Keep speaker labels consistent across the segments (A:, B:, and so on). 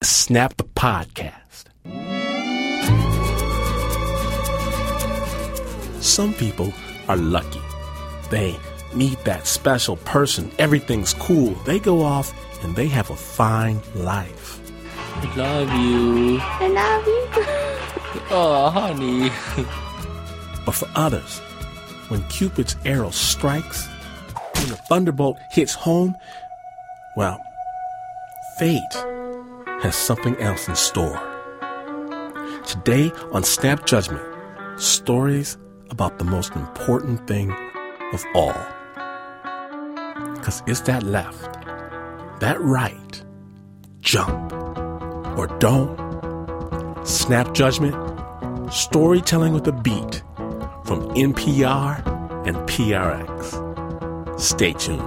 A: Snap the Podcast. Some people are lucky. They meet that special person. Everything's cool. They go off and they have a fine life.
B: I love you.
C: I love you.
B: Oh, honey.
A: But for others, when Cupid's arrow strikes, when the thunderbolt hits home, well, fate has something else in store. Today on Snap Judgment, stories about the most important thing of all. Because it's that left, that right, jump, or don't. Snap Judgment, storytelling with a beat from NPR and PRX. Stay tuned.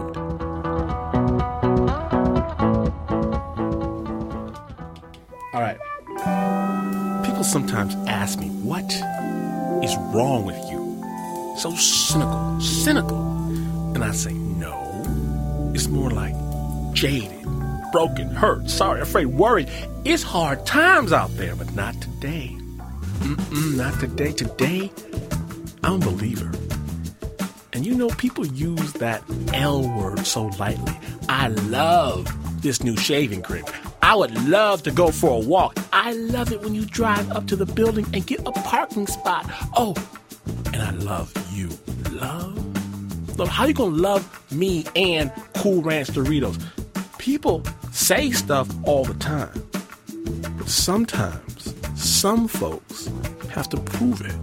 A: All right. People sometimes ask me, what is wrong with you? So cynical. And I say, no. It's more like jaded, broken, hurt, sorry, afraid, worried. It's hard times out there, but not today. Not today. Today, I'm a believer. And you know, people use that L word so lightly. I love this new shaving cream. I would love to go for a walk. I love it when you drive up to the building and get a parking spot. Oh, and I love you. Love? How you gonna love me and Cool Ranch Doritos? People say stuff all the time. But sometimes, some folks have to prove it.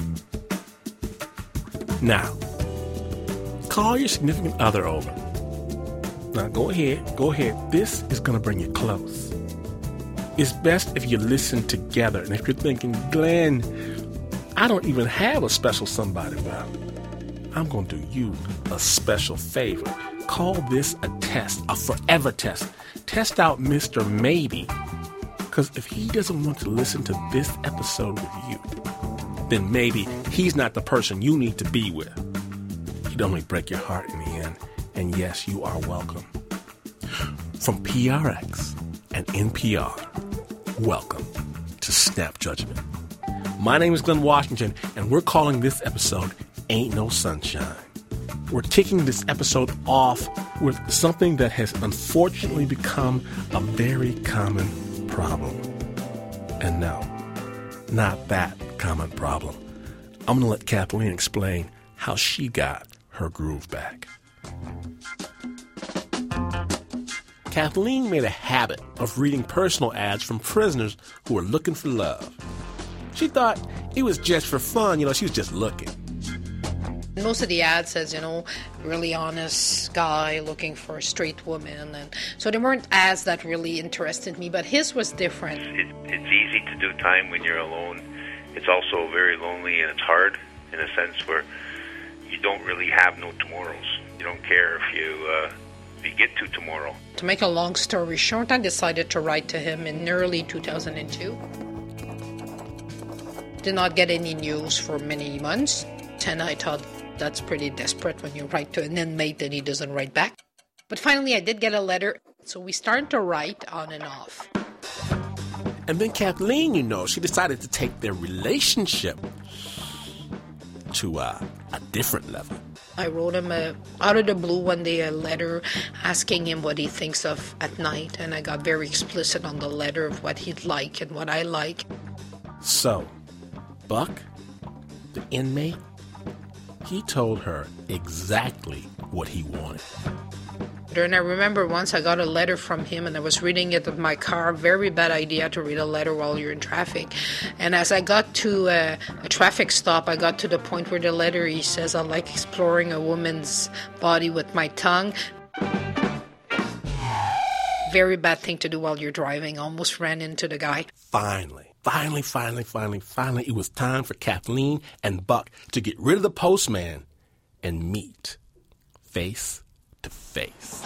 A: Now, call your significant other over. Now, go ahead. This is going to bring you close. It's best if you listen together. And if you're thinking, Glenn, I don't even have a special somebody, well, I'm going to do you a special favor. Call this a test, a forever test. Test out Mr. Maybe. Because if he doesn't want to listen to this episode with you, then maybe he's not the person you need to be with. He'd only break your heart in the end. And yes, you are welcome. From PRX and NPR, welcome to Snap Judgment. My name is Glenn Washington, and we're calling this episode Ain't No Sunshine. We're kicking this episode off with something that has unfortunately become a very common problem. And no, not that common problem. I'm going to let Kathleen explain how she got her groove back. Kathleen made a habit of reading personal ads from prisoners who were looking for love. She thought it was just for fun, she was just looking.
D: Most of the ads says, really honest guy looking for a straight woman. And so they weren't ads that really interested me, but his was different.
E: It's easy to do time when you're alone. It's also very lonely, and it's hard in a sense where you don't really have no tomorrows. You don't care if you get to tomorrow.
D: To make a long story short, I decided to write to him in early 2002. Did not get any news for many months, and I thought that's pretty desperate when you write to an inmate and he doesn't write back. But finally I did get a letter, so we started to write on and off.
A: And then Kathleen, she decided to take their relationship to a different level.
D: I wrote him out of the blue one day a letter asking him what he thinks of at night, and I got very explicit on the letter of what he'd like and what I like.
A: So, Buck, the inmate, he told her exactly what he wanted.
D: And I remember once I got a letter from him and I was reading it in my car. Very bad idea to read a letter while you're in traffic. And as I got to a traffic stop, I got to the point where the letter, he says, I like exploring a woman's body with my tongue. Very bad thing to do while you're driving. Almost ran into the guy.
A: Finally, it was time for Kathleen and Buck to get rid of the postman and meet face to face.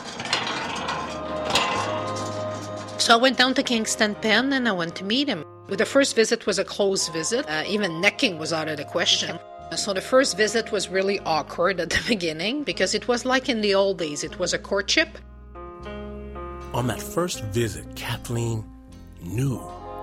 D: So I went down to Kingston Pen and I went to meet him. The first visit was a closed visit. Even necking was out of the question. So the first visit was really awkward at the beginning because it was like in the old days. It was a courtship.
A: On that first visit, Kathleen knew.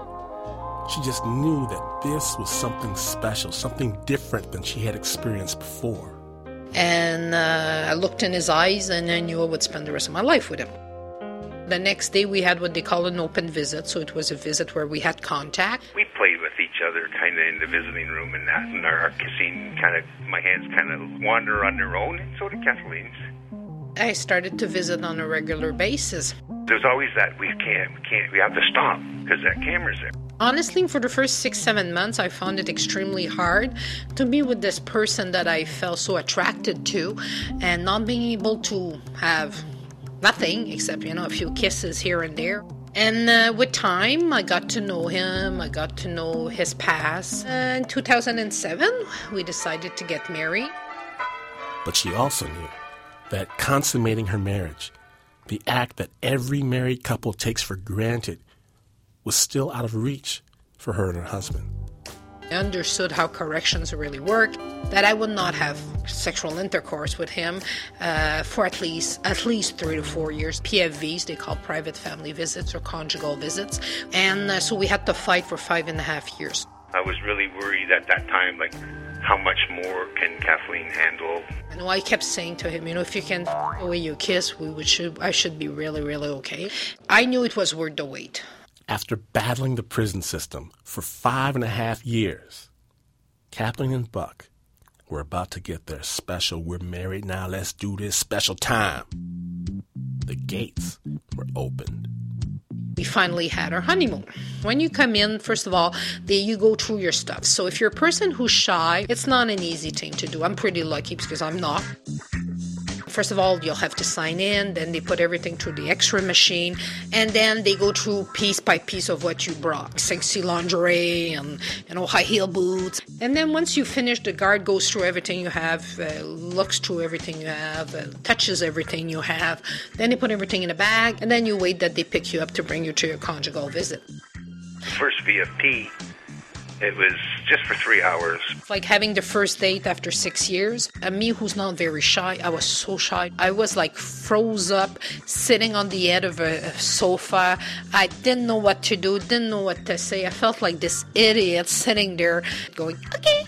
A: She just knew that this was something special, something different than she had experienced before.
D: And I looked in his eyes and I knew I would spend the rest of my life with him. The next day we had what they call an open visit, so it was a visit where we had contact.
E: We played with each other kind of in the visiting room and that, and our kissing my hands kind of wander on their own, and so did Kathleen's.
D: I started to visit on a regular basis.
E: There's always that, we have to stop because that camera's there.
D: Honestly, for the first 6-7 months, I found it extremely hard to be with this person that I felt so attracted to and not being able to have nothing except, a few kisses here and there. And with time, I got to know him. I got to know his past. In 2007, we decided to get married.
A: But she also knew that consummating her marriage, the act that every married couple takes for granted, was still out of reach for her and her husband.
D: I understood how corrections really work, that I would not have sexual intercourse with him for at least 3 to 4 years. PFVs, they call private family visits or conjugal visits. And so we had to fight for 5.5 years.
E: I was really worried at that time, how much more can Kathleen handle?
D: And I kept saying to him, if you can the way you kiss, I should be really, really okay. I knew it was worth the wait.
A: After battling the prison system for 5.5 years, Kathleen and Buck were about to get their special "we're married now, let's do this" special time. The gates were opened.
D: We finally had our honeymoon. When you come in, first of all, you go through your stuff. So if you're a person who's shy, it's not an easy thing to do. I'm pretty lucky because I'm not. First of all, you'll have to sign in, then they put everything through the X-ray machine, and then they go through piece by piece of what you brought. Sexy lingerie and, high heel boots. And then once you finish, the guard goes through everything you have, looks through everything you have, touches everything you have. Then they put everything in a bag, and then you wait that they pick you up to bring you to your conjugal visit.
E: First VFP, it was just for 3 hours.
D: It's like having the first date after 6 years. And me, who's not very shy, I was so shy. I was froze up, sitting on the edge of a sofa. I didn't know what to do, didn't know what to say. I felt like this idiot sitting there going, okay.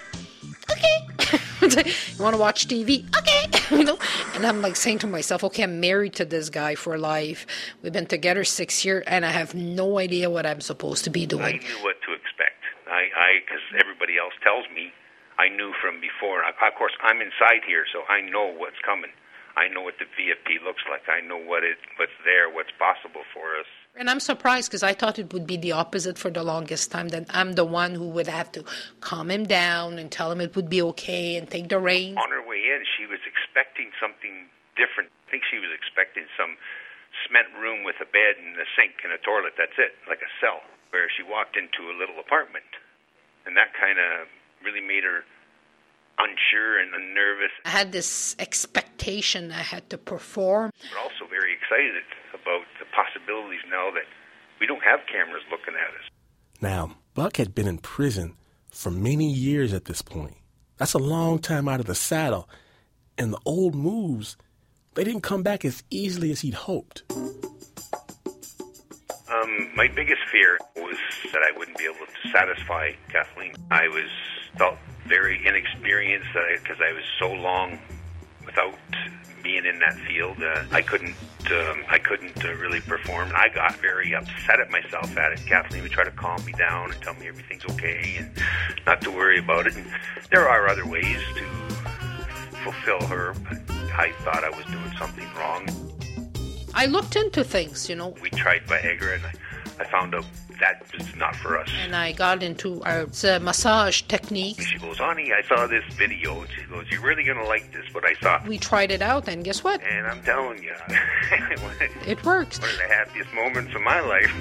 D: You want to watch TV? Okay. And I'm saying to myself, okay, I'm married to this guy for life. We've been together 6 years, and I have no idea what I'm supposed to be doing.
E: I knew what to expect. Because everybody else tells me, I knew from before. Of course, I'm inside here, so I know what's coming. I know what the VFP looks like. I know what's there, what's possible for us.
D: And I'm surprised because I thought it would be the opposite for the longest time, that I'm the one who would have to calm him down and tell him it would be okay and take the reins.
E: On her way in, she was expecting something different. I think she was expecting some cement room with a bed and a sink and a toilet. That's it, like a cell, where she walked into a little apartment. And that kind of really made her unsure and nervous.
D: I had this expectation I had to perform.
E: We're also very excited about the possibilities now that we don't have cameras looking at us.
A: Now, Buck had been in prison for many years at this point. That's a long time out of the saddle. And the old moves, they didn't come back as easily as he'd hoped.
E: My biggest fear was that I wouldn't be able to satisfy Kathleen. I felt very inexperienced because I was so long without being in that field. I couldn't really perform. I got very upset at myself at it. Kathleen would try to calm me down and tell me everything's okay and not to worry about it. And there are other ways to fulfill her, but I thought I was doing something wrong.
D: I looked into things,
E: We tried Viagra, and I found out that was not for us.
D: And I got into our massage techniques.
E: She goes, honey, I saw this video. And she goes, you're really going to like this, what I saw.
D: We tried it out, and guess what?
E: And I'm telling you,
D: it works.
E: One of the happiest moments of my life.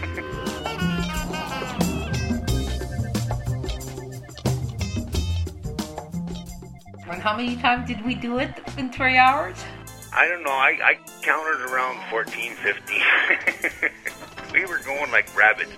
C: And how many times did we do it in 3 hours?
E: I don't know. I counted around 14, 15. We were going like rabbits.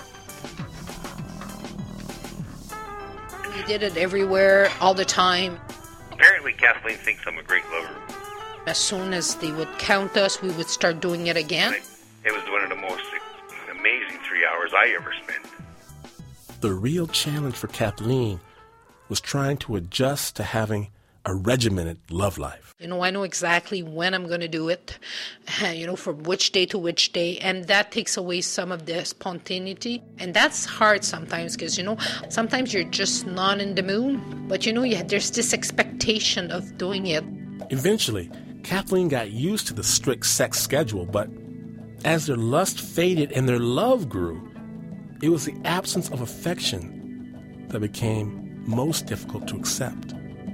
D: We did it everywhere, all the time.
E: Apparently, Kathleen thinks I'm a great lover.
D: As soon as they would count us, we would start doing it again.
E: It was one of the most amazing 3 hours I ever spend.
A: The real challenge for Kathleen was trying to adjust to having a regimented love life.
D: I know exactly when I'm going to do it, from which day to which day, and that takes away some of the spontaneity. And that's hard sometimes because, sometimes you're just not in the mood, but, there's this expectation of doing it.
A: Eventually, Kathleen got used to the strict sex schedule, but as their lust faded and their love grew, it was the absence of affection that became most difficult to accept.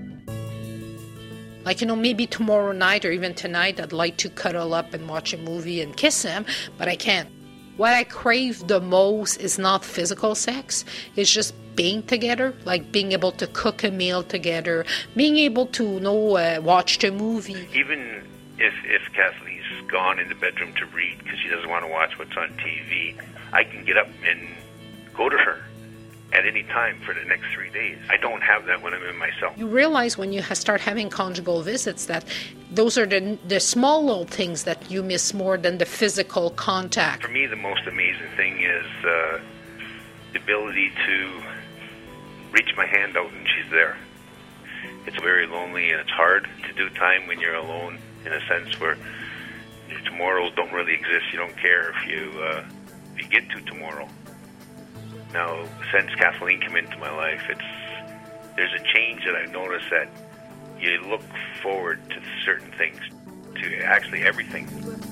D: Maybe tomorrow night or even tonight, I'd like to cuddle up and watch a movie and kiss him, but I can't. What I crave the most is not physical sex. It's just being together, like being able to cook a meal together, being able to, watch the movie.
E: Even if Kathleen's gone in the bedroom to read because she doesn't want to watch what's on TV, I can get up and go to her at any time for the next 3 days. I don't have that when I'm in myself.
D: You realize when you start having conjugal visits that those are the small little things that you miss more than the physical contact.
E: For me, the most amazing thing is the ability to reach my hand out and she's there. It's very lonely and it's hard to do time when you're alone, in a sense where your tomorrows don't really exist. You don't care if you get to tomorrow. Now, since Kathleen came into my life, there's a change that I've noticed that you look forward to certain things, to actually everything.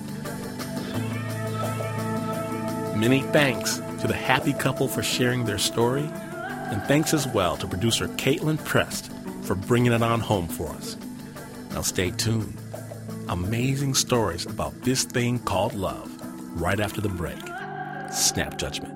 A: Many thanks to the happy couple for sharing their story, and thanks as well to producer Caitlin Prest for bringing it on home for us. Now stay tuned. Amazing stories about this thing called love right after the break. Snap Judgment.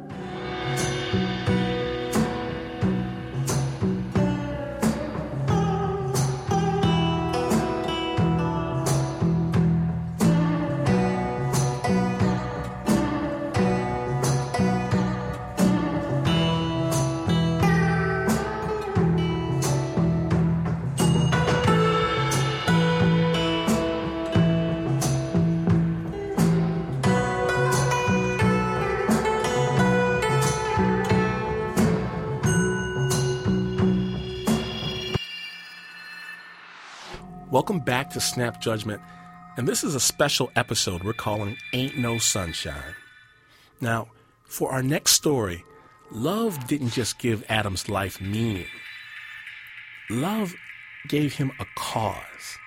A: Welcome back to Snap Judgment, and this is a special episode we're calling Ain't No Sunshine. Now, for our next story, love didn't just give Adam's life meaning. Love gave him a cause.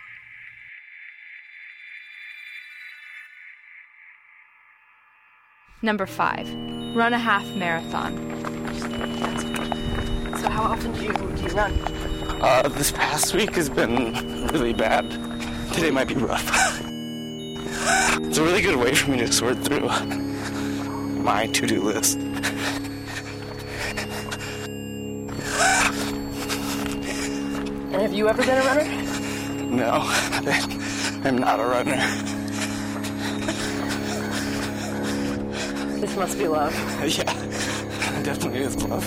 F: Number 5, run a half marathon.
G: So how often do you run?
H: This past week has been really bad. Today might be rough. It's a really good way for me to sort through my to-do list.
G: And have you ever been a runner?
H: No, I'm not a runner.
G: This must be love.
H: Yeah, it definitely is love.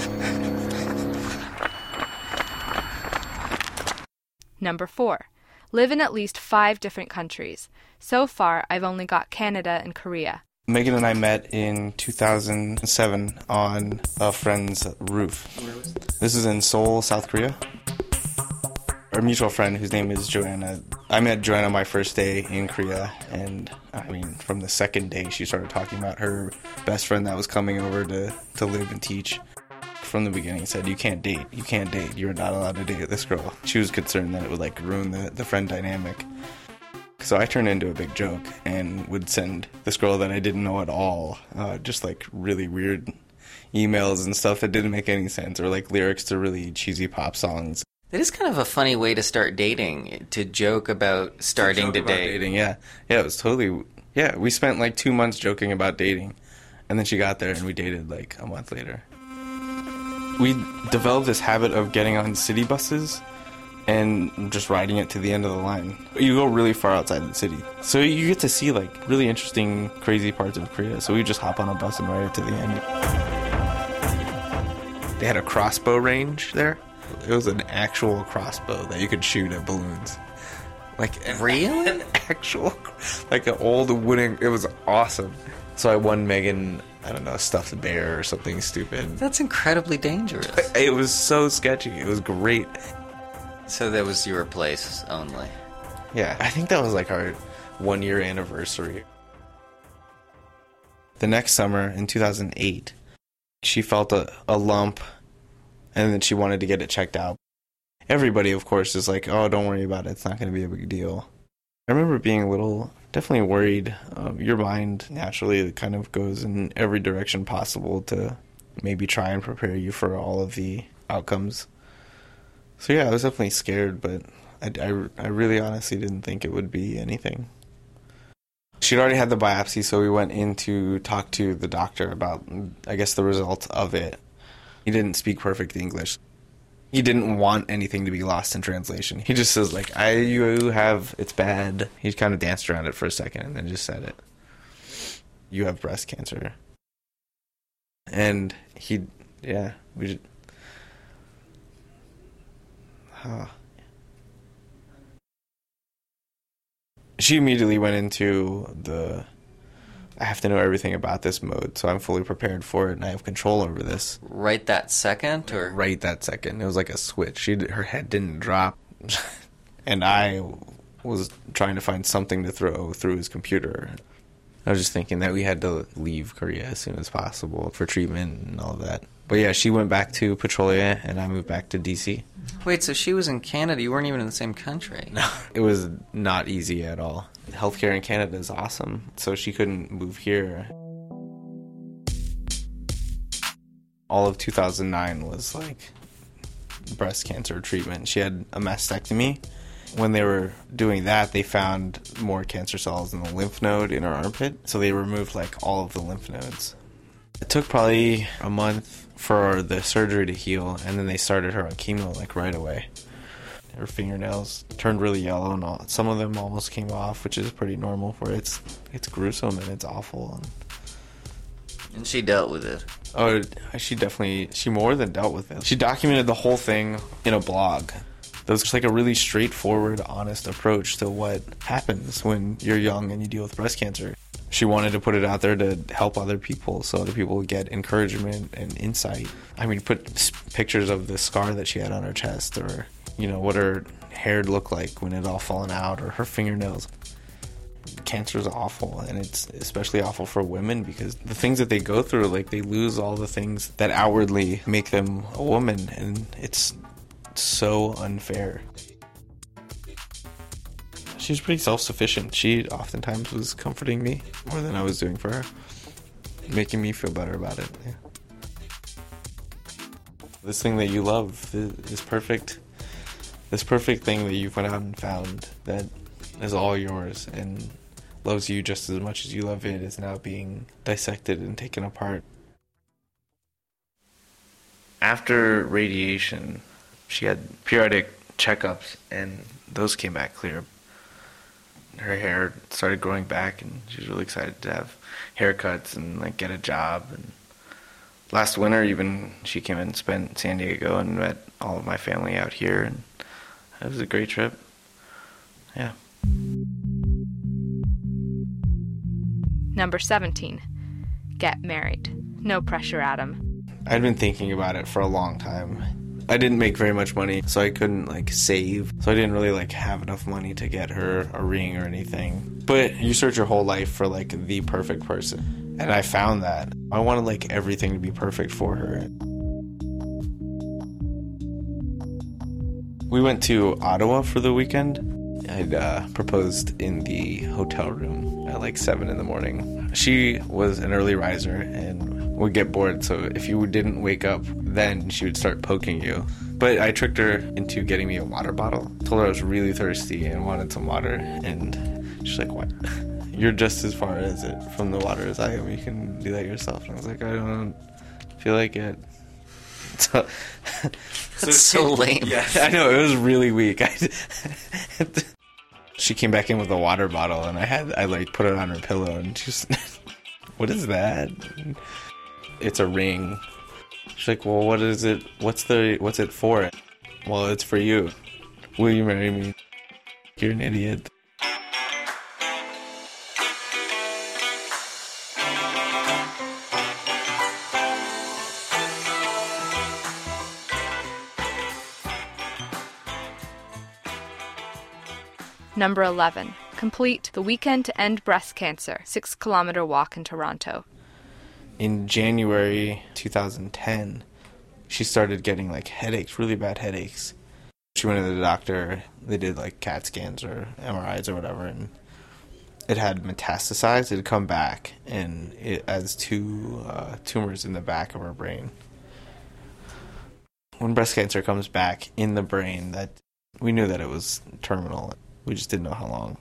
F: Number 4, live in at least 5 different countries. So far, I've only got Canada and Korea.
H: Megan and I met in 2007 on a friend's roof. This is in Seoul, South Korea. Our mutual friend, whose name is Joanna, I met Joanna my first day in Korea, and from the second day she started talking about her best friend that was coming over to live and teach. From the beginning said, you can't date, you're not allowed to date this girl. She was concerned that it would ruin the friend dynamic. So I turned into a big joke and would send this girl that I didn't know at all just really weird emails and stuff that didn't make any sense, or lyrics to really cheesy pop songs.
I: That is kind of a funny way to start dating, to joke about starting to date.
H: Dating, yeah. Yeah, it was totally... Yeah, we spent 2 months joking about dating, and then she got there and we dated a month later. We developed this habit of getting on city buses and just riding it to the end of the line. You go really far outside the city, so you get to see really interesting, crazy parts of Korea. So we just hop on a bus and ride it to the end. They had a crossbow range there. It was an actual crossbow that you could shoot at balloons.
I: Really?
H: An actual, an old wooden. It was awesome.
J: So I won Megan
H: I don't know, stuffed bear or something stupid.
I: That's incredibly dangerous.
H: It was so sketchy. It was great.
I: So that was your place only.
H: Yeah, I think that was like our 1 year anniversary. The next summer, in 2008, she felt a lump, and then she wanted to get it checked out. Everybody, of course, is like, oh, don't worry about it. It's not going to be a big deal. I remember being a little, definitely worried. Your mind naturally kind of goes in every direction possible to maybe try and prepare you for all of the outcomes. So yeah, I was definitely scared, but I really honestly didn't think it would be anything. She'd already had the biopsy, so we went in to talk to the doctor about, I guess, the results of it. He didn't speak perfect English. He didn't want anything to be lost in translation. He just says, like, it's bad. He kind of danced around it for a second and then just said it. You have breast cancer. And She immediately went into I have to know everything about this mode, so I'm fully prepared for it, and I have control over this.
I: Right that second, or?
H: Right that second. It was like a switch. Her head didn't drop, and I was trying to find something to throw through his computer. I was just thinking that we had to leave Korea as soon as possible for treatment and all of that. But yeah, she went back to Petrolia, and I moved back to D.C.
I: Wait, so she was in Canada. You weren't even in the same country.
H: No, it was not easy at all. Healthcare in Canada is awesome, so she couldn't move here. All of 2009 was like breast cancer treatment. She had a mastectomy. When they were doing that, they found more cancer cells in the lymph node in her armpit, so they removed like all of the lymph nodes. It took probably a month for the surgery to heal, and then they started her on chemo like right away. Her fingernails turned really yellow, and some of them almost came off, which is pretty normal for it. It's gruesome and it's awful.
I: And she dealt with it.
H: Oh, she more than dealt with it. She documented the whole thing in a blog. That was just like a really straightforward, honest approach to what happens when you're young and you deal with breast cancer. She wanted to put it out there to help other people, so other people would get encouragement and insight. I mean, put pictures of the scar that she had on her chest, or, you know, what her hair looked like when it had all fallen out, or her fingernails. Cancer is awful, and it's especially awful for women because the things that they go through, like, they lose all the things that outwardly make them a woman, and it's so unfair. She's pretty self-sufficient. She oftentimes was comforting me more than I was doing for her, making me feel better about it. Yeah. This thing that you love, this perfect thing that you've went out and found that is all yours and loves you just as much as you love it, is now being dissected and taken apart. After radiation, she had periodic checkups, and those came back clear. Her hair started growing back, and she was really excited to have haircuts and like get a job. And last winter, even, she came and spent San Diego and met all of my family out here, and it was a great trip. Yeah.
F: Number 17. Get married. No pressure, Adam.
H: I'd been thinking about it for a long time. I didn't make very much money, so I couldn't like save. So I didn't really like have enough money to get her a ring or anything. But you search your whole life for like the perfect person. And I found that. I wanted like everything to be perfect for her. We went to Ottawa for the weekend. I'd proposed in the hotel room at like 7 in the morning. She was an early riser and would get bored, so if you didn't wake up then, she would start poking you. But I tricked her into getting me a water bottle. Told her I was really thirsty and wanted some water, and she's like, what? You're just as far as it from the water as I am. You can do that yourself. And I was like, I don't feel like it. So,
I: That's so lame.
H: Yeah, I know, it was really weak. She came back in with a water bottle, and I like put it on her pillow, and she's, what is that? It's a ring. She's like, well, what is it? What's it for? Well, it's for you. Will you marry me? You're an idiot.
F: Number 11. Complete the Weekend to End Breast Cancer 6-kilometer walk in Toronto.
H: In January 2010, she started getting like headaches, really bad headaches. She went to the doctor. They did like CAT scans or MRIs or whatever, and it had metastasized. It had come back, and it has 2 tumors in the back of her brain. When breast cancer comes back in the brain, that we knew that it was terminal. We just didn't know how long.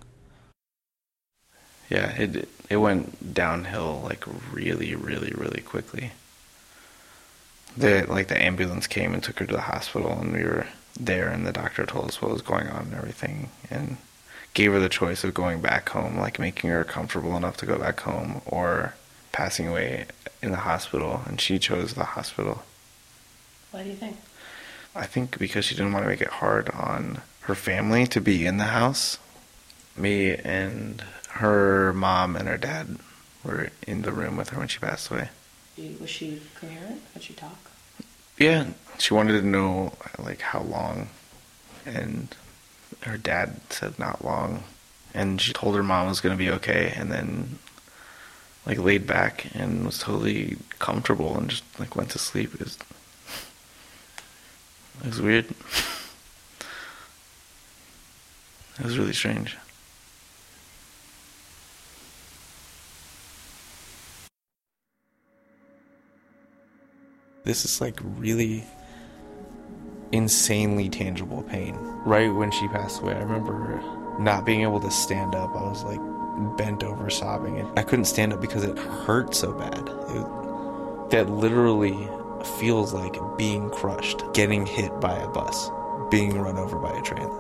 H: Yeah, it went downhill like really, really, really quickly. The ambulance came and took her to the hospital, and we were there, and the doctor told us what was going on and everything, and gave her the choice of going back home, like making her comfortable enough to go back home, or passing away in the hospital, and she chose the hospital.
G: Why do you think?
H: I think because she didn't want to make it hard on her family to be in the house. Me and her mom and her dad were in the room with her when she passed away.
G: Was she coherent? Could she talk?
H: Yeah, she wanted to know like how long, and her dad said not long, and she told her mom was going to be okay, and then like laid back and was totally comfortable and just like went to sleep. It was weird. It was really strange. This is like really insanely tangible pain. Right when she passed away, I remember not being able to stand up. I was like bent over sobbing, and I couldn't stand up because it hurt so bad. That literally feels like being crushed, getting hit by a bus, being run over by a train.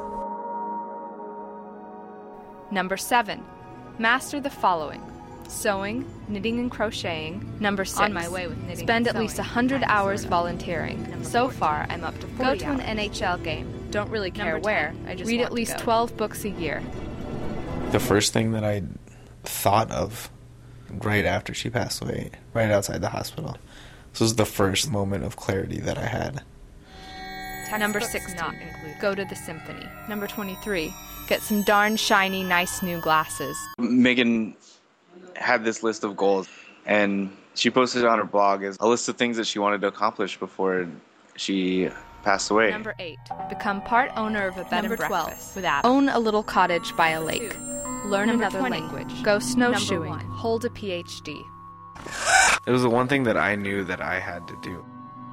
F: Number 7. Master the following: sewing, knitting and crocheting. Number 6. On my way with knitting. Spend at least 100 hours volunteering. So far, I'm up to 40 Go to hours. An NHL game. Don't really care where. I just read at least 12 books a year.
H: The first thing that I thought of right after she passed away, right outside the hospital, this was the first moment of clarity that I had.
F: Number 16. Not included. Go to the symphony. Number 23. Get some darn shiny, nice new glasses.
J: Megan had this list of goals, and she posted it on her blog as a list of things that she wanted to accomplish before she passed away.
F: Number 8. Become part owner of a bed and breakfast with Adam. Own a little cottage by a lake. Learn another 20. Language. Go snowshoeing. Hold a PhD.
H: It was the one thing that I knew that I had to do.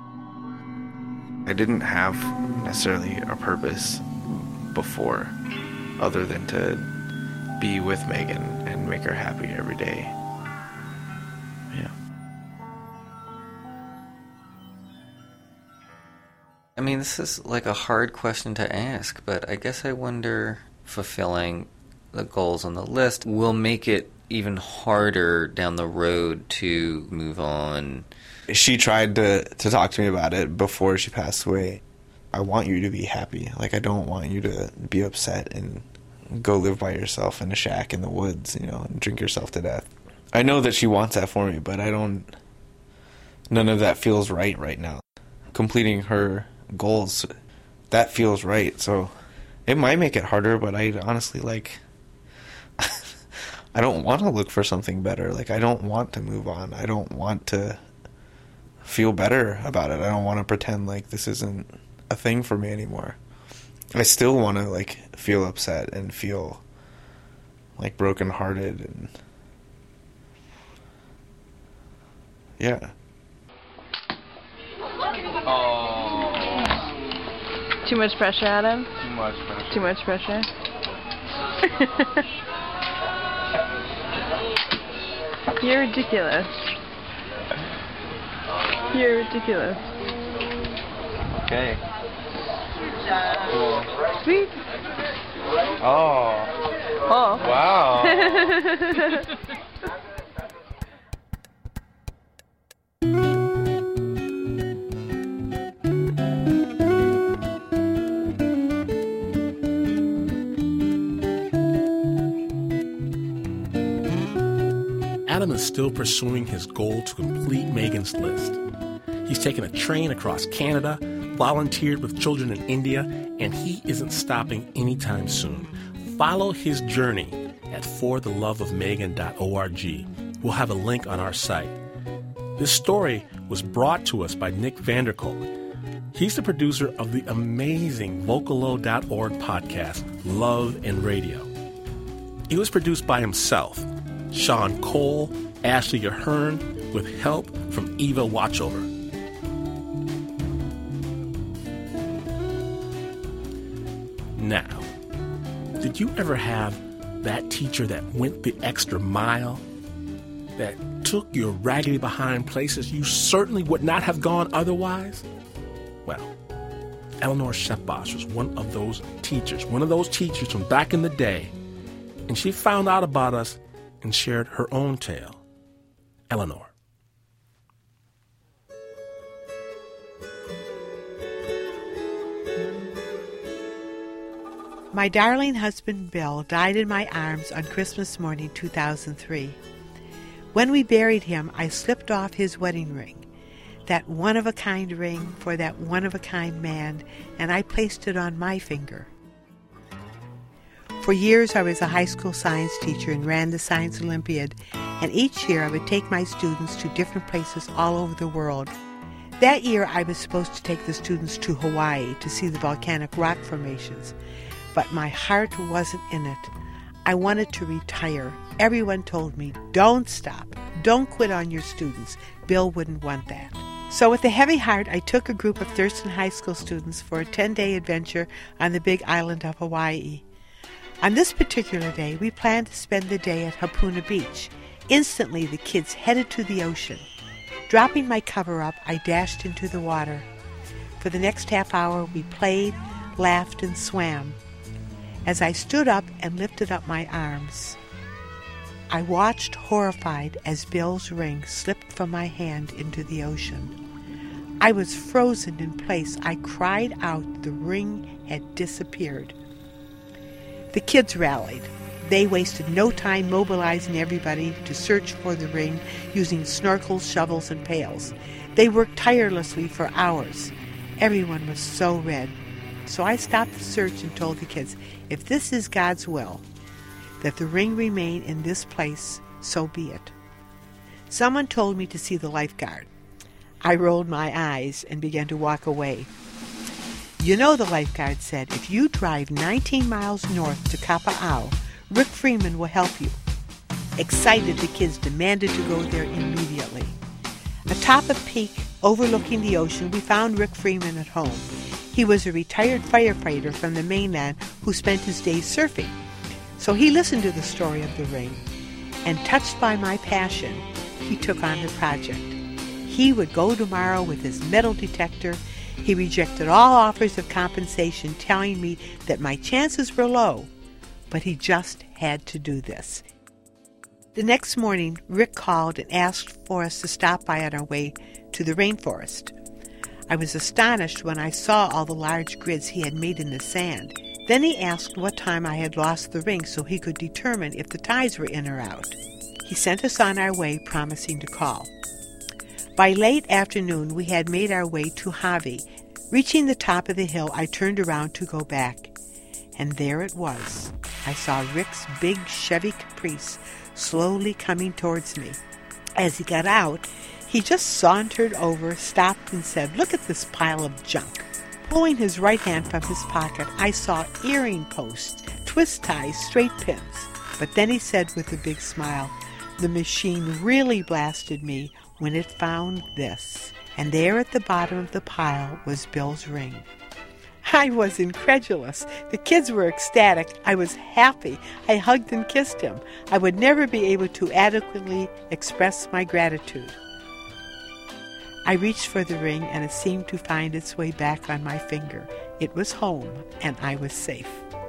H: I didn't have necessarily a purpose before, other than to be with Megan and make her happy every day. Yeah.
I: I mean, this is like a hard question to ask, but I guess I wonder, fulfilling the goals on the list will make it even harder down the road to move on.
H: She tried to talk to me about it before she passed away. I want you to be happy. Like, I don't want you to be upset and go live by yourself in a shack in the woods, and drink yourself to death. I know that she wants that for me, but none of that feels right now. Completing her goals, that feels right. So it might make it harder, but I honestly, I don't want to look for something better. Like, I don't want to move on. I don't want to feel better about it. I don't want to pretend like this isn't a thing for me anymore. I still want to feel upset and feel brokenhearted, and yeah.
K: Oh. Too much pressure, Adam?
J: Too much pressure.
K: Too much pressure? You're ridiculous. You're ridiculous.
J: Okay.
K: Cool. Sweet.
J: Oh.
K: Oh.
J: Wow.
A: Adam is still pursuing his goal to complete Megan's list. He's taken a train across Canada, volunteered with children in India, and he isn't stopping anytime soon. Follow his journey at fortheloveofmegan.org. We'll have a link on our site. This story was brought to us by Nick Vanderkolk. He's the producer of the amazing Vocalo.org podcast, Love and Radio. It was produced by himself, Sean Cole, Ashley Ahern, with help from Eva Watchover. Now, did you ever have that teacher that went the extra mile, that took your raggedy behind places you certainly would not have gone otherwise? Well, Eleanor Shepbosh was one of those teachers from back in the day, and she found out about us and shared her own tale. Eleanor.
L: My darling husband Bill died in my arms on Christmas morning 2003. When we buried him, I slipped off his wedding ring, that one-of-a-kind ring for that one-of-a-kind man, and I placed it on my finger. For years I was a high school science teacher and ran the Science Olympiad, and each year I would take my students to different places all over the world. That year I was supposed to take the students to Hawaii to see the volcanic rock formations, but my heart wasn't in it. I wanted to retire. Everyone told me, don't stop. Don't quit on your students. Bill wouldn't want that. So with a heavy heart, I took a group of Thurston High School students for a 10-day adventure on the big island of Hawaii. On this particular day, we planned to spend the day at Hapuna Beach. Instantly, the kids headed to the ocean. Dropping my cover up, I dashed into the water. For the next half hour, we played, laughed, and swam. As I stood up and lifted up my arms, I watched horrified as Bill's ring slipped from my hand into the ocean. I was frozen in place. I cried out. The ring had disappeared. The kids rallied. They wasted no time mobilizing everybody to search for the ring using snorkels, shovels, and pails. They worked tirelessly for hours. Everyone was so red. So I stopped the search and told the kids, if this is God's will, that the ring remain in this place, so be it. Someone told me to see the lifeguard. I rolled my eyes and began to walk away. You know, the lifeguard said, if you drive 19 miles north to Kapa'au, Rick Freeman will help you. Excited, the kids demanded to go there immediately. Atop a peak overlooking the ocean, we found Rick Freeman at home. He was a retired firefighter from the mainland who spent his days surfing. So he listened to the story of the ring, and touched by my passion, he took on the project. He would go tomorrow with his metal detector. He rejected all offers of compensation, telling me that my chances were low, but he just had to do this. The next morning, Rick called and asked for us to stop by on our way to the rainforest. I was astonished when I saw all the large grids he had made in the sand. Then he asked what time I had lost the ring so he could determine if the tides were in or out. He sent us on our way, promising to call. By late afternoon, we had made our way to Hawi. Reaching the top of the hill, I turned around to go back. And there it was. I saw Rick's big Chevy Caprice slowly coming towards me. As he got out, he just sauntered over, stopped, and said, "Look at this pile of junk." Pulling his right hand from his pocket, I saw earring posts, twist ties, straight pins. But then he said with a big smile, "The machine really blasted me when it found this." And there at the bottom of the pile was Bill's ring. I was incredulous. The kids were ecstatic. I was happy. I hugged and kissed him. I would never be able to adequately express my gratitude. I reached for the ring, and it seemed to find its way back on my finger. It was home, and I was safe.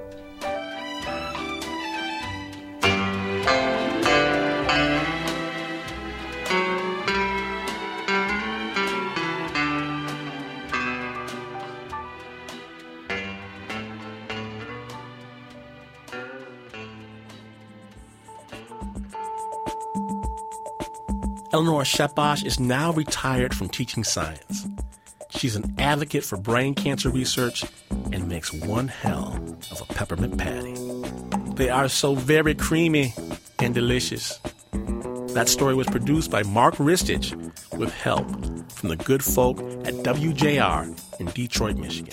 A: Eleanor Shepbosh is now retired from teaching science. She's an advocate for brain cancer research and makes one hell of a peppermint patty. They are so very creamy and delicious. That story was produced by Mark Ristich with help from the good folk at WJR in Detroit, Michigan.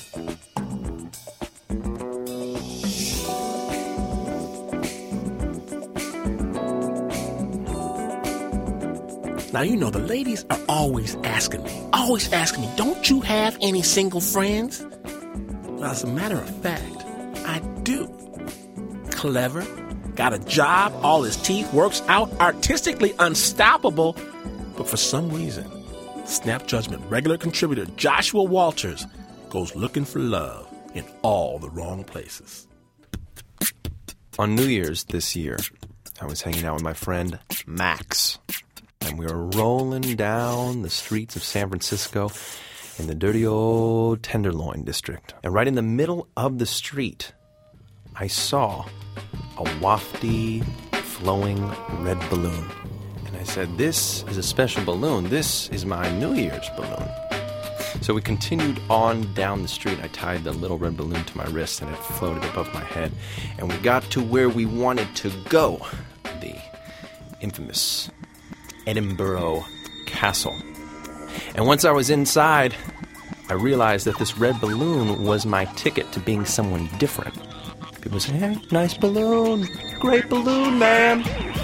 A: Now, you know, the ladies are always asking me, don't you have any single friends? Well, as a matter of fact, I do. Clever, got a job, all his teeth, works out, artistically unstoppable. But for some reason, Snap Judgment regular contributor Joshua Walters goes looking for love in all the wrong places.
M: On New Year's this year, I was hanging out with my friend Max. And we were rolling down the streets of San Francisco in the dirty old Tenderloin district. And right in the middle of the street, I saw a wafty, flowing red balloon. And I said, this is a special balloon. This is my New Year's balloon. So we continued on down the street. I tied the little red balloon to my wrist and it floated above my head. And we got to where we wanted to go, the infamous Edinburgh Castle. And once I was inside, I realized that this red balloon was my ticket to being someone different. People say, hey, nice balloon, great balloon, man.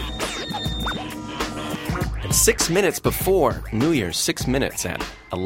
M: And 6 minutes before New Year's, 6 minutes at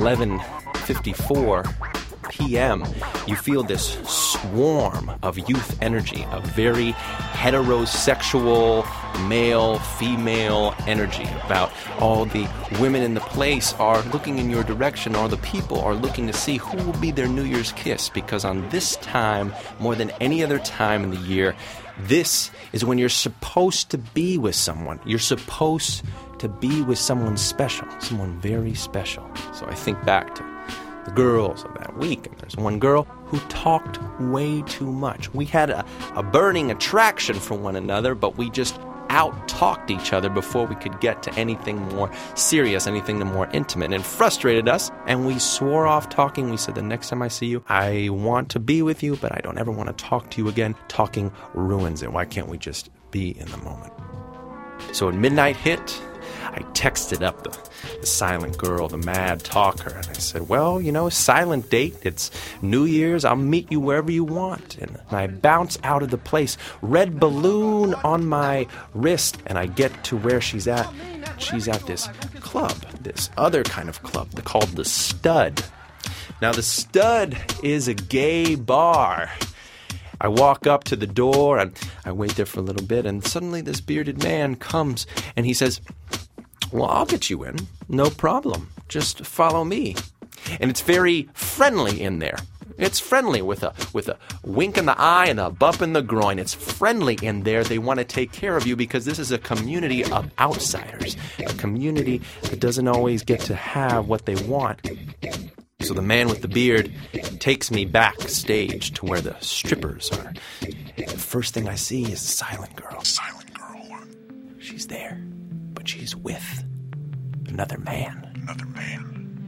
M: 11:54 p.m., you feel this swarm of youth energy, a very heterosexual, male-female energy about all the women in the place are looking in your direction, or the people are looking to see who will be their New Year's kiss, because on this time, more than any other time in the year, this is when you're supposed to be with someone. You're supposed to be with someone special, someone very special. So I think back to the girls of that week, and there's one girl who talked way too much. We had a burning attraction for one another, but we just out-talked each other before we could get to anything more serious, anything more intimate, and it frustrated us, and we swore off talking. We said, the next time I see you, I want to be with you, but I don't ever want to talk to you again. Talking ruins it. Why can't we just be in the moment? So when midnight hit, I texted up the silent girl, the mad talker, and I said, well, you know, silent date, it's New Year's, I'll meet you wherever you want. And I bounce out of the place, red balloon on my wrist, and I get to where she's at. She's at this club, this other kind of club called the Stud. Now, the Stud is a gay bar. I walk up to the door, and I wait there for a little bit, and suddenly this bearded man comes, and he says, well, I'll get you in. No problem. Just follow me. And it's very friendly in there. It's friendly with a wink in the eye and a bump in the groin. It's friendly in there. They want to take care of you because this is a community of outsiders, a community that doesn't always get to have what they want. So the man with the beard takes me backstage to where the strippers are. The first thing I see is a silent girl. Silent girl. She's there. But she's with another man. Another man.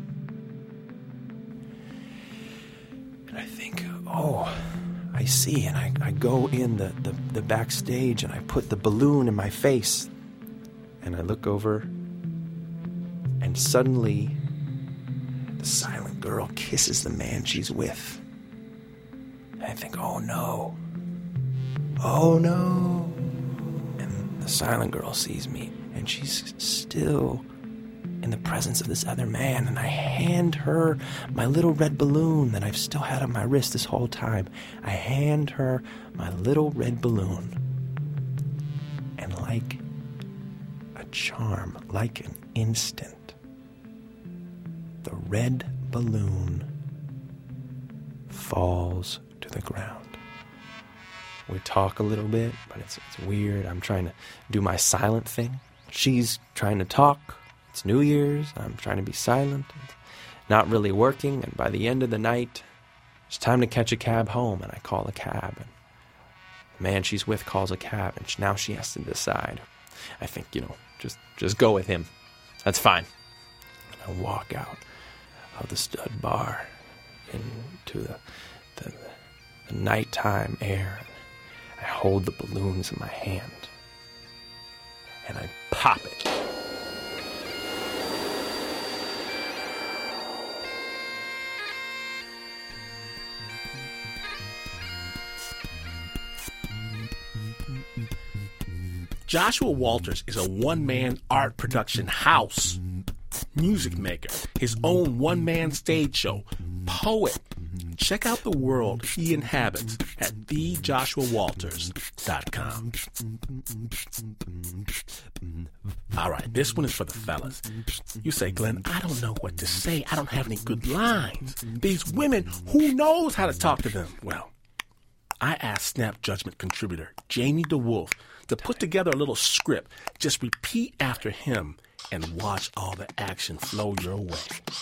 M: And I think, oh, I see. And I go in the backstage and I put the balloon in my face. And I look over. And suddenly, the silent girl kisses the man she's with. And I think, oh no. Oh no. And the silent girl sees me. And she's still in the presence of this other man. And I hand her my little red balloon that I've still had on my wrist this whole time. I hand her my little red balloon. And like a charm, like an instant, the red balloon falls to the ground. We talk a little bit, but it's weird. I'm trying to do my silent thing. She's trying to talk. It's New Year's. I'm trying to be silent. It's not really working. And by the end of the night, it's time to catch a cab home. And I call a cab. And the man she's with calls a cab. And now she has to decide. I think, just go with him. That's fine. And I walk out of the Stud bar into the nighttime air. I hold the balloons in my hand, and I pop it.
A: Joshua Walters is a one-man art production house, music maker, his own one-man stage show, poet. Check out the world he inhabits at thejoshuawalters.com. All right, this one is for the fellas. You say, Glenn, I don't know what to say. I don't have any good lines. These women, who knows how to talk to them? Well, I asked Snap Judgment contributor Jamie DeWolf to put together a little script. Just repeat after him and watch all the action flow your way.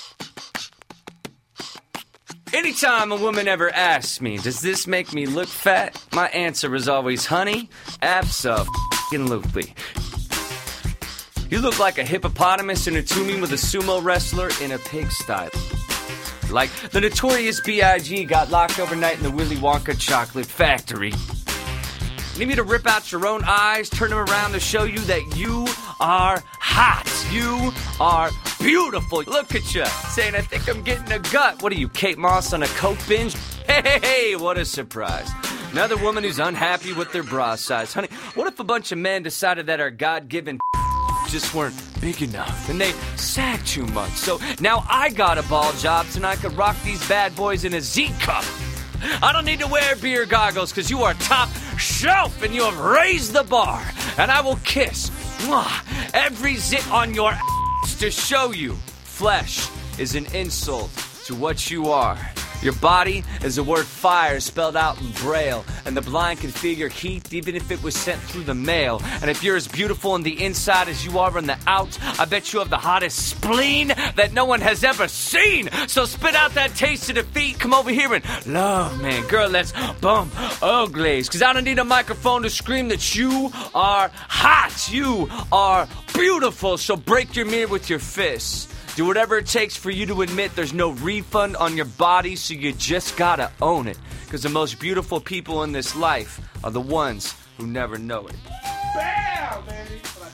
N: Anytime a woman ever asks me, does this make me look fat? My answer is always, honey, abso-fucking-lutely. You look like a hippopotamus in a tomb with a sumo wrestler in a pigsty. Like the Notorious B.I.G. got locked overnight in the Willy Wonka chocolate factory. Need me to rip out your own eyes, turn them around to show you that you are hot. You are beautiful. Look at you, saying, I think I'm getting a gut. What are you, Kate Moss on a coke binge? Hey, what a surprise. Another woman who's unhappy with their bra size. Honey, what if a bunch of men decided that our God-given just weren't big enough and they sag too much? So now I got a ball job so I could rock these bad boys in a Z-cup. I don't need to wear beer goggles because you are top shelf and you have raised the bar. And I will kiss every zit on your ass to show you flesh is an insult to what you are. Your body is the word fire spelled out in Braille, and the blind can feel your heat even if it was sent through the mail. And if you're as beautiful on the inside as you are on the out, I bet you have the hottest spleen that no one has ever seen. So spit out that taste of defeat, come over here and love, man. Girl, let's bump uglies, because I don't need a microphone to scream that you are hot. You are beautiful, so break your mirror with your fists. Do whatever it takes for you to admit there's no refund on your body, so you just gotta own it. Because the most beautiful people in this life are the ones who never know it.
A: Bam, baby! What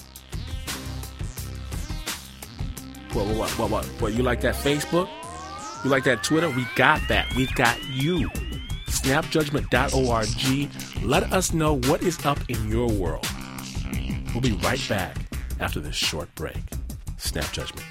A: I tell y'all? What? You like that Facebook? You like that Twitter? We got that. We've got you. Snapjudgment.org. Let us know what is up in your world. We'll be right back after this short break. Snap Judgment.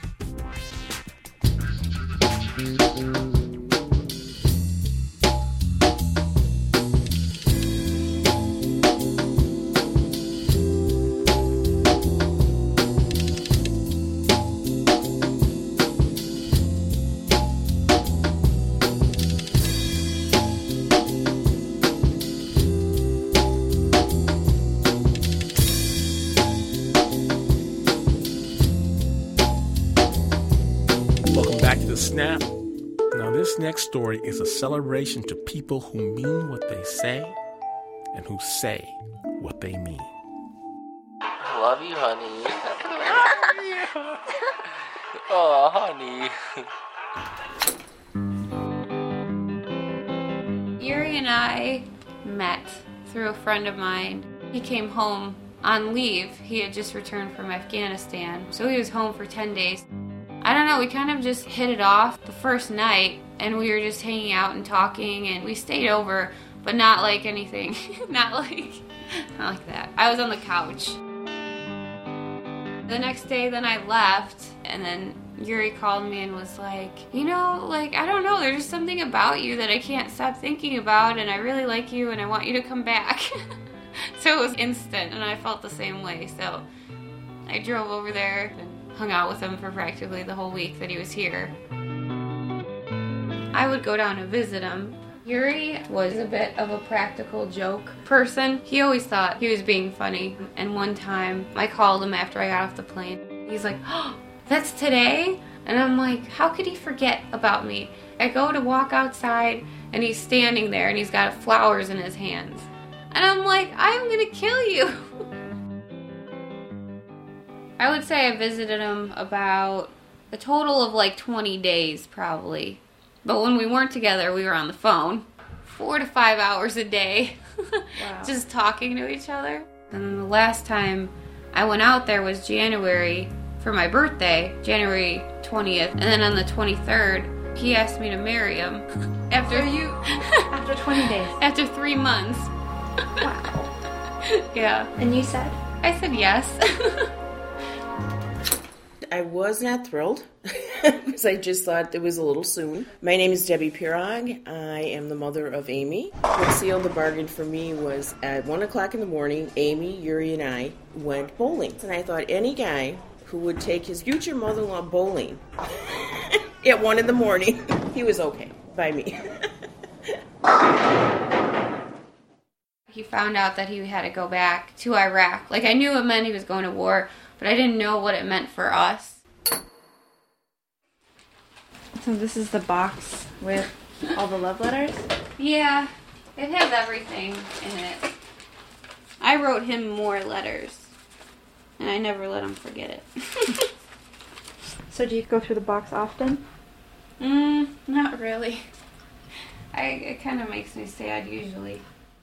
A: Snap. Now, this next story is a celebration to people who mean what they say and who say what they mean.
B: I love you, honey. Oh, honey.
O: Yuri and I met through a friend of mine. He came home on leave. He had just returned from Afghanistan, so he was home for 10 days. I don't know, we kind of just hit it off the first night, and we were just hanging out and talking, and we stayed over, but not like anything. not like that. I was on the couch. The next day, then I left, and then Yuri called me and was like, you know, like, I don't know, there's just something about you that I can't stop thinking about, and I really like you, and I want you to come back. So it was instant, and I felt the same way, so I drove over there and hung out with him for practically the whole week that he was here. I would go down and visit him. Yuri was a bit of a practical joke person. He always thought he was being funny. And one time I called him after I got off the plane. He's like, oh, that's today? And I'm like, how could he forget about me? I go to walk outside and he's standing there and he's got flowers in his hands. And I'm like, I'm gonna kill you. I would say I visited him about a total of like 20 days probably. But when we weren't together, we were on the phone. 4 to 5 hours a day.
F: Wow.
O: Just talking to each other. And then the last time I went out there was January for my birthday, January 20th. And then on the 23rd, he asked me to marry him. After
F: 20 days.
O: After 3 months.
F: Wow.
O: Yeah.
F: And you said?
O: I said yes.
P: I was not thrilled because I just thought it was a little soon. My name is Debbie Pirog. I am the mother of Amy. What sealed the bargain for me was at 1 o'clock in the morning, Amy, Yuri, and I went bowling. And I thought any guy who would take his future mother-in-law bowling at 1 in the morning, he was okay by me.
O: He found out that he had to go back to Iraq. Like, I knew it meant he was going to war, but I didn't know what it meant for us.
F: So this is the box with all the love letters?
O: Yeah, it has everything in it. I wrote him more letters, and I never let him forget it.
F: So do you go through the box often?
O: Not really. It kind of makes me sad usually.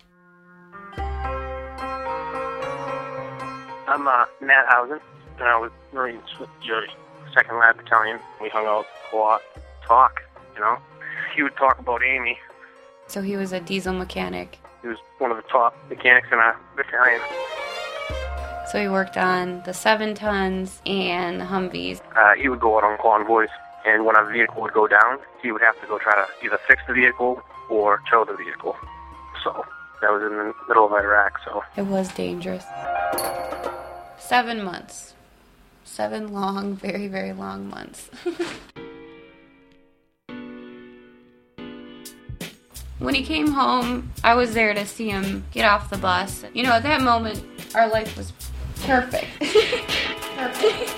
Q: I'm Matt Housen, and I was Marines with Yuri, 2nd Lab Battalion. We hung out a lot, talk, you know. He would talk about Amy.
O: So he was a diesel mechanic.
Q: He was one of the top mechanics in our battalion.
O: So he worked on the 7 tons and the Humvees.
Q: He would go out on convoys, and when a vehicle would go down, he would have to go try to either fix the vehicle or tow the vehicle. So that was in the middle of Iraq, so.
O: It was dangerous. 7 months. 7 long, very, very long months. When he came home, I was there to see him get off the bus. You know, at that moment, our life was perfect. Perfect.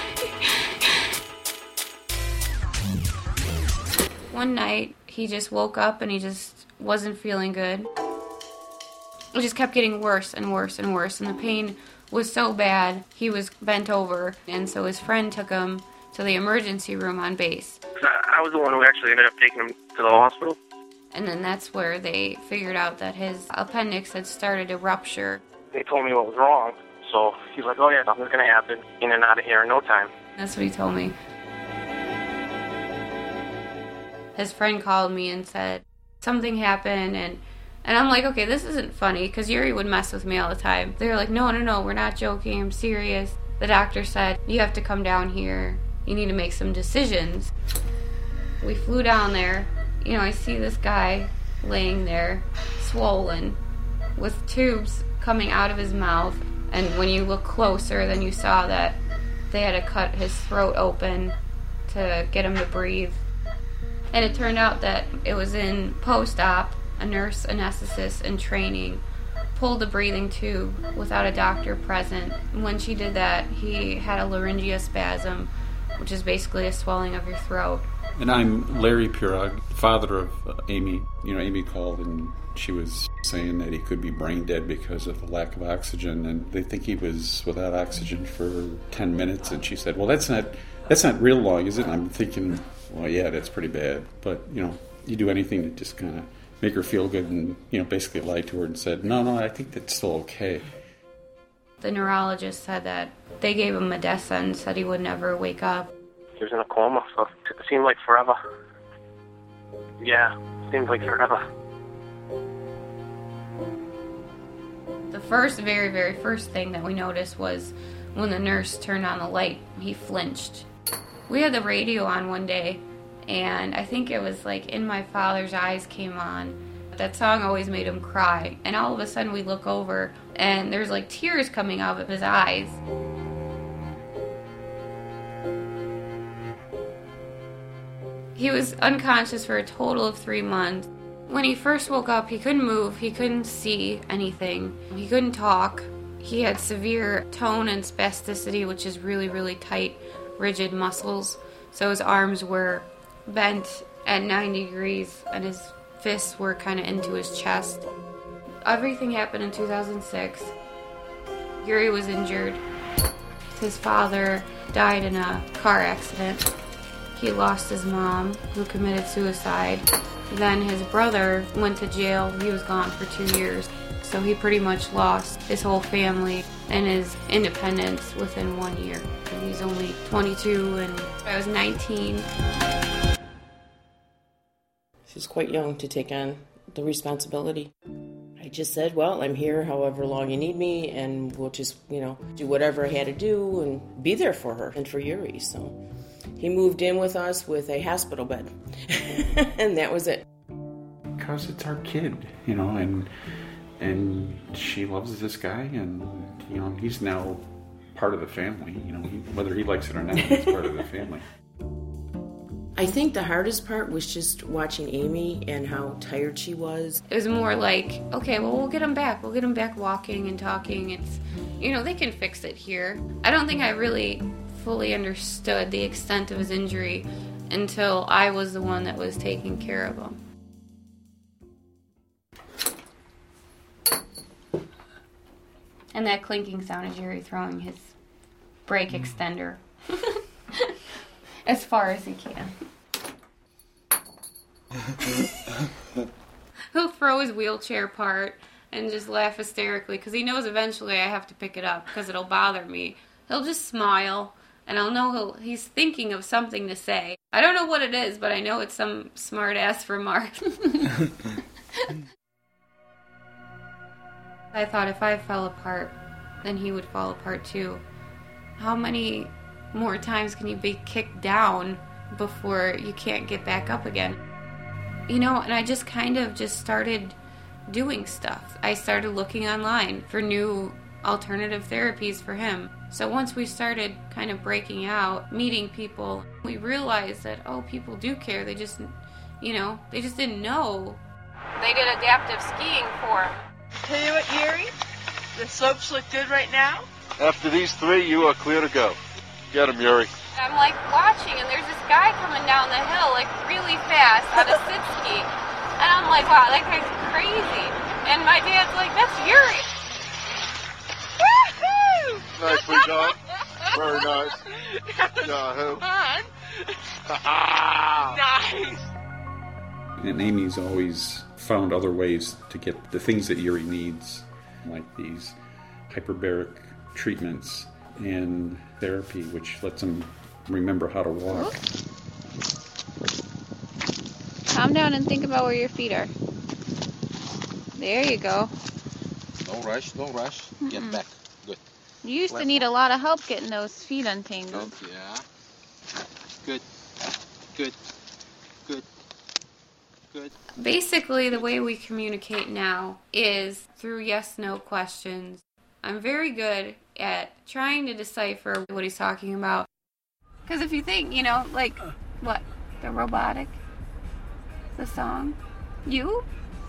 O: One night, he just woke up and he just wasn't feeling good. It just kept getting worse and worse and worse, and the pain was so bad, he was bent over, and so his friend took him to the emergency room on base.
Q: I was the one who actually ended up taking him to the hospital.
O: And then that's where they figured out that his appendix had started to rupture.
Q: They told me what was wrong, so he's like, oh yeah, nothing's going to happen, in and out of here in no time.
O: That's what he told me. His friend called me and said, something happened, and I'm like, okay, this isn't funny, because Yuri would mess with me all the time. They were like, no, we're not joking, I'm serious. The doctor said, you have to come down here. You need to make some decisions. We flew down there. You know, I see this guy laying there, swollen, with tubes coming out of his mouth. And when you look closer, then you saw that they had to cut his throat open to get him to breathe. And it turned out that it was in post-op. A nurse anesthetist in training pulled the breathing tube without a doctor present. When she did that, he had a laryngospasm, which is basically a swelling of your throat.
R: And I'm Larry Pirog, father of Amy. You know, Amy called and she was saying that he could be brain dead because of the lack of oxygen, and they think he was without oxygen for 10 minutes. And she said, well, that's not real long, is it? And I'm thinking, well, yeah, that's pretty bad. But, you know, you do anything to just kind of make her feel good, and, you know, basically lied to her and said, no, I think that's still okay.
O: The neurologist said that they gave him a death sentence, said he would never wake up.
Q: He was in a coma, so it seemed like forever. Yeah, it seemed like forever.
O: The very, very first thing that we noticed was when the nurse turned on the light, he flinched. We had the radio on one day, and I think it was like In My Father's Eyes came on. That song always made him cry. And all of a sudden we look over and there's like tears coming out of his eyes. He was unconscious for a total of 3 months. When he first woke up, he couldn't move, he couldn't see anything, he couldn't talk. He had severe tone and spasticity, which is really, really tight, rigid muscles. So his arms were bent at 90 degrees and his fists were kind of into his chest. Everything happened in 2006. Yuri was injured. His father died in a car accident. He lost his mom, who committed suicide. Then his brother went to jail. He was gone for 2 years. So he pretty much lost his whole family and his independence within 1 year. And he's only 22 and I was 19.
P: She's quite young to take on the responsibility. I just said, well, I'm here however long you need me, and we'll just, do whatever I had to do and be there for her and for Yuri. So he moved in with us with a hospital bed, and that was it.
R: Because it's our kid, and she loves this guy, and, he's now part of the family, whether he likes it or not, he's part of the family.
P: I think the hardest part was just watching Amy and how tired she was.
O: It was more like, okay, well, we'll get him back. We'll get him back walking and talking. It's, they can fix it here. I don't think I really fully understood the extent of his injury until I was the one that was taking care of him. And that clinking sound is Yuri throwing his brake extender as far as he can. He'll throw his wheelchair part and just laugh hysterically because he knows eventually I have to pick it up because it'll bother me. He'll just smile and I'll know he's thinking of something to say. I don't know what it is, but I know it's some smart-ass remark. I thought if I fell apart, then he would fall apart too. How many more times can you be kicked down before you can't get back up again? And I just kind of started doing stuff. I started looking online for new alternative therapies for him. So once we started kind of breaking out, meeting people, we realized that, people do care. They just, they just didn't know. They did adaptive skiing for him.
S: Tell you what, Yuri, the slopes look good right now.
T: After these 3, you are clear to go. Get him, Yuri.
O: I'm watching, and there's this guy coming down the hill really fast on a sit ski, and I'm like, wow, that guy's crazy. And my dad's like, that's Yuri.
S: Woohoo!
T: Nicely done. Very nice. Yahoo.
S: Nice.
R: And Amy's always found other ways to get the things that Yuri needs, like these hyperbaric treatments and therapy, which lets him remember how to walk.
F: Calm down and think about where your feet are. There you go.
T: Don't rush, don't rush. Get back. Good.
F: You used to need a lot of help getting those feet untangled.
T: Yeah. Good. Good. Good. Good.
O: Basically, the way we communicate now is through yes-no questions. I'm very good at trying to decipher what he's talking about. Because if you think, what? The robotic? The song? You?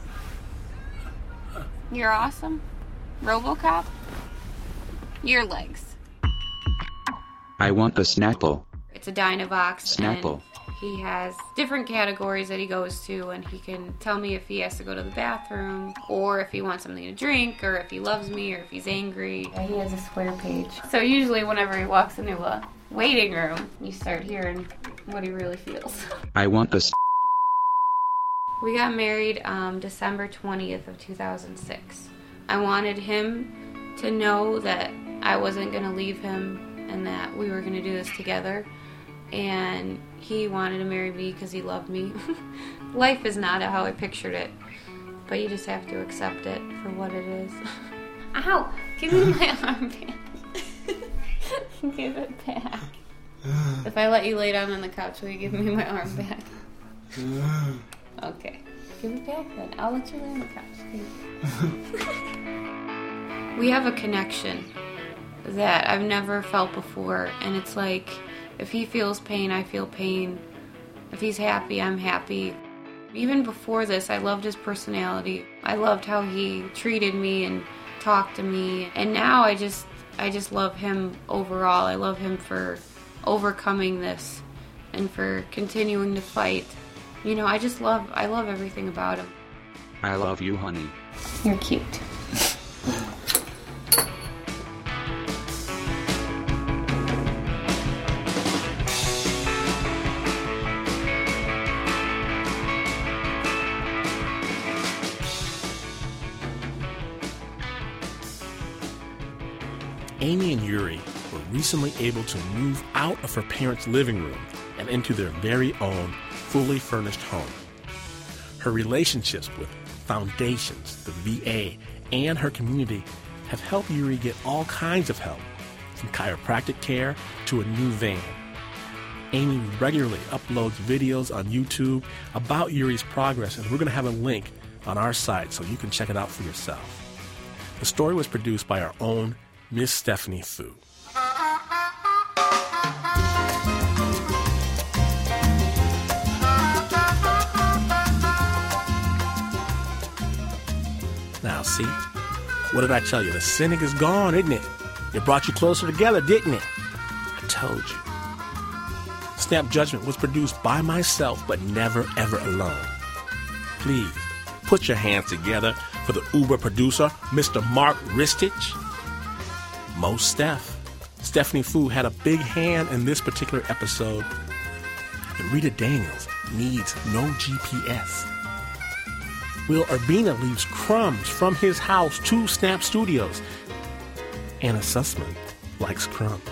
O: You're awesome? RoboCop? Your legs.
U: I want the Snapple.
O: It's a Dynavox.
U: Snapple.
O: He has different categories that he goes to, and he can tell me if he has to go to the bathroom, or if he wants something to drink, or if he loves me, or if he's angry. He has a swear page. So usually whenever he walks into a waiting room, you start hearing what he really feels.
U: I want the...
O: We got married December 20th of 2006. I wanted him to know that I wasn't going to leave him and that we were going to do this together. And he wanted to marry me because he loved me. Life is not how I pictured it, but you just have to accept it for what it is. Ow! Give me my armband. Give it back. If I let you lay down on the couch, will you give me my arm back? Okay. Give it back then. I'll let you lay on the couch. We have a connection that I've never felt before, and it's like, if he feels pain, I feel pain. If he's happy, I'm happy. Even before this, I loved his personality. I loved how he treated me and talked to me. And now I just love him overall. I love him for overcoming this and for continuing to fight. I love everything about him.
U: I love you, honey.
O: You're cute.
A: Amy and Yuri were recently able to move out of her parents' living room and into their very own fully furnished home. Her relationships with foundations, the VA, and her community have helped Yuri get all kinds of help, from chiropractic care to a new van. Amy regularly uploads videos on YouTube about Yuri's progress, and we're going to have a link on our site so you can check it out for yourself. The story was produced by our own Miss Stephanie Fu. Now, see? What did I tell you? The cynic is gone, isn't it? It brought you closer together, didn't it? I told you. Snap Judgment was produced by myself, but never, ever alone. Please, put your hands together for the Uber producer, Mr. Mark Ristich. Mo Steph. Stephanie Fu had a big hand in this particular episode. And Rita Daniels needs no GPS. Will Urbina leaves crumbs from his house to Snap Studios. Anna Sussman likes crumbs.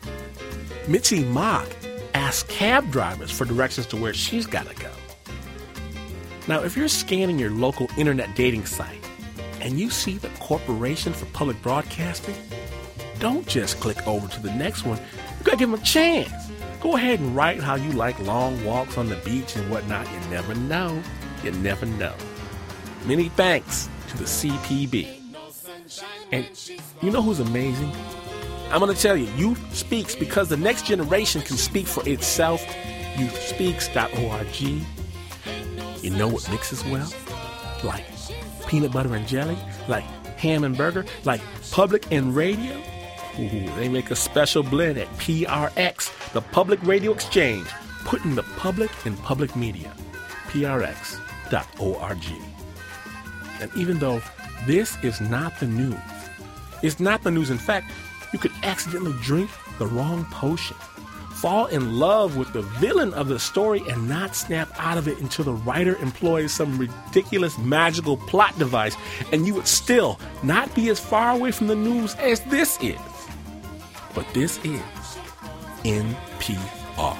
A: Mitzi Mock asks cab drivers for directions to where she's got to go. Now, if you're scanning your local internet dating site and you see the Corporation for Public Broadcasting, don't just click over to the next one. You got to give them a chance. Go ahead and write how you like long walks on the beach and whatnot. You never know. You never know. Many thanks to the CPB. And you know who's amazing? I'm going to tell you, Youth Speaks, because the next generation can speak for itself. YouthSpeaks.org. You know what mixes well? Like peanut butter and jelly, like ham and burger, like Public and Radio. Ooh, they make a special blend at PRX, the Public Radio Exchange, putting the public in public media. PRX.org. And even though this is not the news, it's not the news. In fact, you could accidentally drink the wrong potion, fall in love with the villain of the story, and not snap out of it until the writer employs some ridiculous magical plot device, and you would still not be as far away from the news as this is. But this is NPR.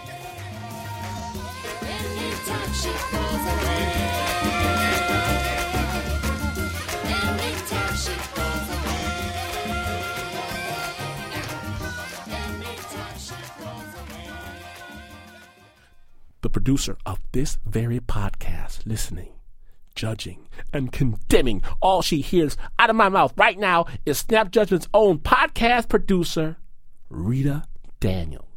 A: The producer of this very podcast, listening, judging, and condemning all she hears out of my mouth right now, is Snap Judgment's own podcast producer, Rita Daniels.